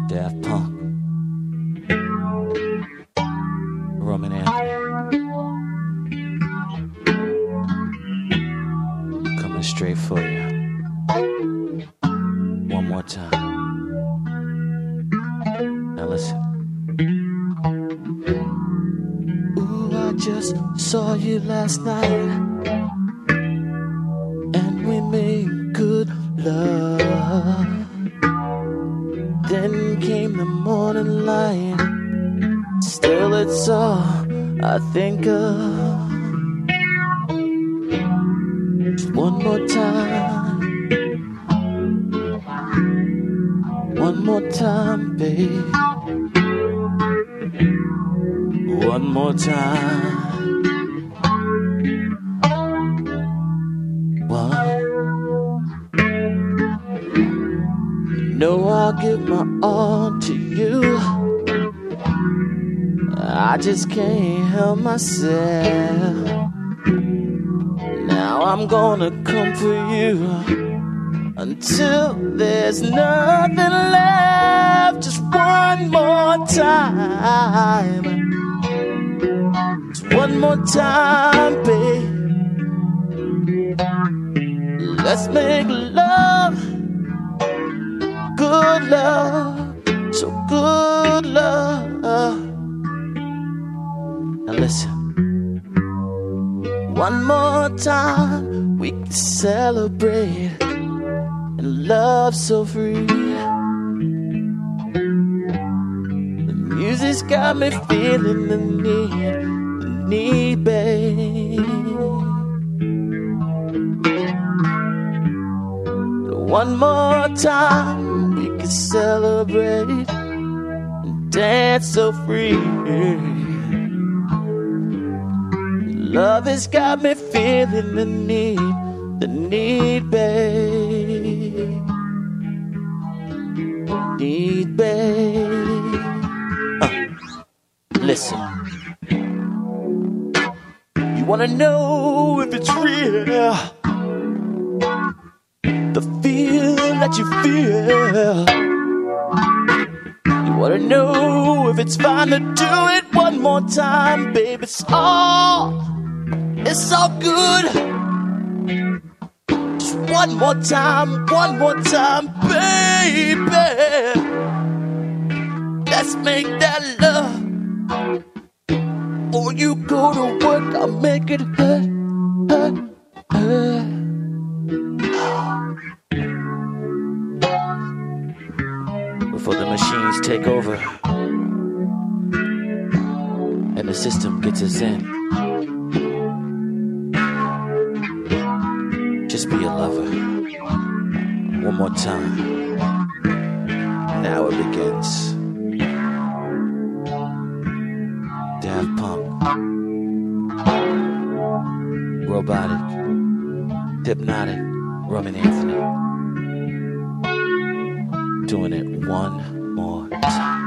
Daft Punk, Roman Anthony, coming straight for you. One more time. Now listen. Ooh, I just saw you last night, and we made good love. Then came the morning light. Still it's all I think of. Just one more time. One more time, babe. One more time. No, I'll give my all to you. I just can't help myself. Now I'm gonna come for you until there's nothing left. Just one more time. Just one more time, babe. Let's make love. Good love, so good love. Now listen. One more time, we can celebrate and love so free. The music's got me feeling the need, babe. One more time, we can celebrate and dance so free. Love has got me feeling the need, babe. Need, babe. Listen. You wanna know if it's real? The feel that you feel. You wanna know if it's fine to do it one more time, babe. It's all good. Just one more time, baby. Let's make that love. Or you go to work, I'll make it hurt. Before the machines take over and the system gets us in, just be a lover. One more time. Now it begins. Daft Punk, Robotic, Hypnotic, Roman Anthony. Doing it one more time.